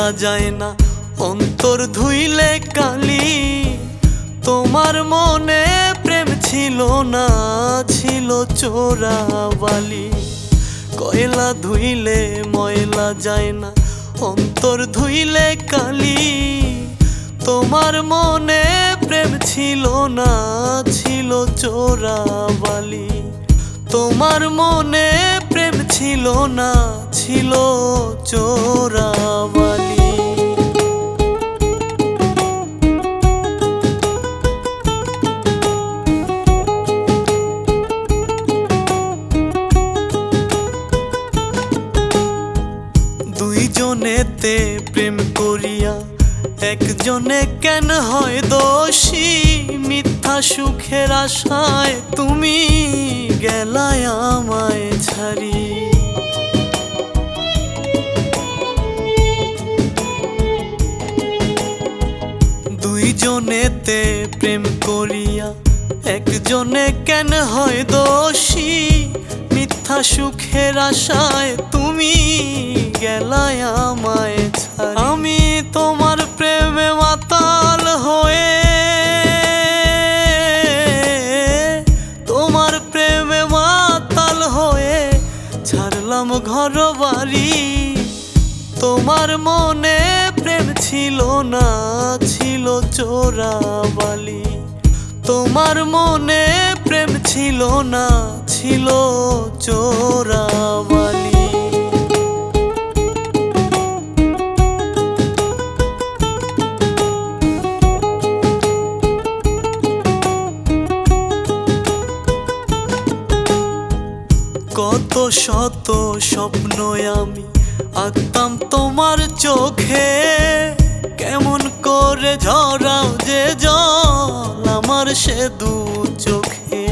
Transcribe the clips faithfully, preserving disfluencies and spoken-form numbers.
যায় না অন্তর ধুইলে কালি। তোমার মনে প্রেম ছিল না, ছিল চোরাবালি। কয়লা ধুইলে ময়লা যায় না অন্তর ধুইলে কালি। তোমার মনে প্রেম ছিল না, ছিল চোরাবালি। তোমার মনে প্রেম ছিল না, ছিল চোরাবালি। দুইজনেতে প্রেম করিয়া একজনে কেন হয় দোষী? মিথ্যা সুখের আশায় তুমি গেলায় আমায় ছাড়ি। দুইজনেতে প্রেম করিয়া একজনে কেন হয় দোষী? মিথ্যা সুখের আশায় তুমি গেলায় আমায় ছাড়ি। আমি তোমার প্রেমে মাতাল হয়ে, তোমার প্রেমে মাতাল হয়ে ছাড়লাম ঘর বাড়ি। তোমার মনে প্রেম ছিল না, ছিল চোরাবালি। তোমার মনে প্রেম ছিল না, ছিল চোরাবালি। কত শত স্বপ্ন আমি আঁকতাম তোমার চোখে। কেমন করে ঝরাও যে জল আমার সে দু চোখে।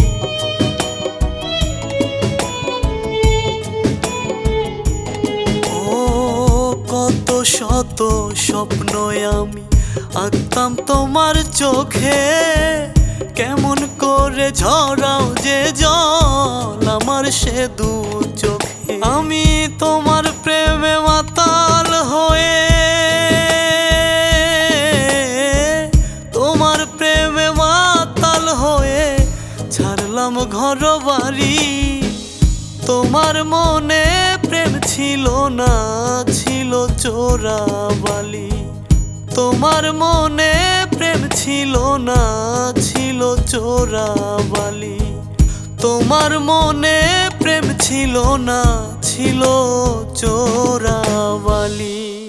ও কত শত স্বপ্ন আমি আঁকতাম তোমার চোখে। কেমন করে ঝরাও যে জল আমার সে দু চোখে। আমি তোমার প্রেমে মাতাল হয়ে, তোমার প্রেমে মাতাল হয়ে ছাড়লাম ঘর বাড়ি। তোমার মনে প্রেম ছিল না, ছিল চোরাবালি। তোমার মনে প্রেম ছিল না, ছিল চোরাবালি। তোমার মনে প্রেম ছিল না, ছিল চোরাবালি।